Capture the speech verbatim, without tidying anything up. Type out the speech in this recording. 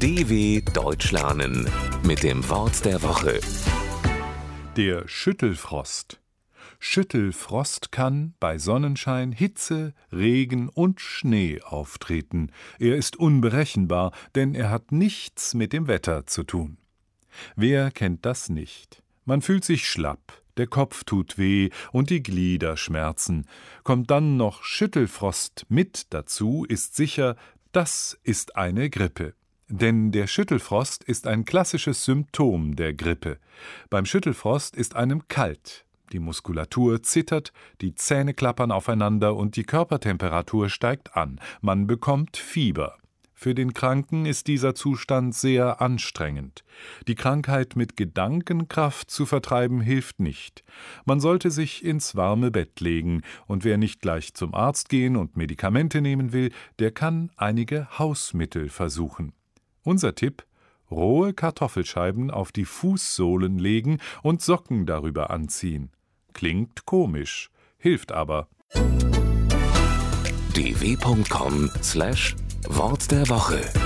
D W Deutsch lernen mit dem Wort der Woche. Der Schüttelfrost. Schüttelfrost kann bei Sonnenschein, Hitze, Regen und Schnee auftreten. Er ist unberechenbar, denn er hat nichts mit dem Wetter zu tun. Wer kennt das nicht? Man fühlt sich schlapp, der Kopf tut weh und die Glieder schmerzen. Kommt dann noch Schüttelfrost mit dazu, ist sicher, das ist eine Grippe. Denn der Schüttelfrost ist ein klassisches Symptom der Grippe. Beim Schüttelfrost ist einem kalt. Die Muskulatur zittert, die Zähne klappern aufeinander und die Körpertemperatur steigt an. Man bekommt Fieber. Für den Kranken ist dieser Zustand sehr anstrengend. Die Krankheit mit Gedankenkraft zu vertreiben hilft nicht. Man sollte sich ins warme Bett legen, und wer nicht gleich zum Arzt gehen und Medikamente nehmen will, der kann einige Hausmittel versuchen. Unser Tipp: rohe Kartoffelscheiben auf die Fußsohlen legen und Socken darüber anziehen. Klingt komisch, hilft aber. d w punkt com slash Wort der Woche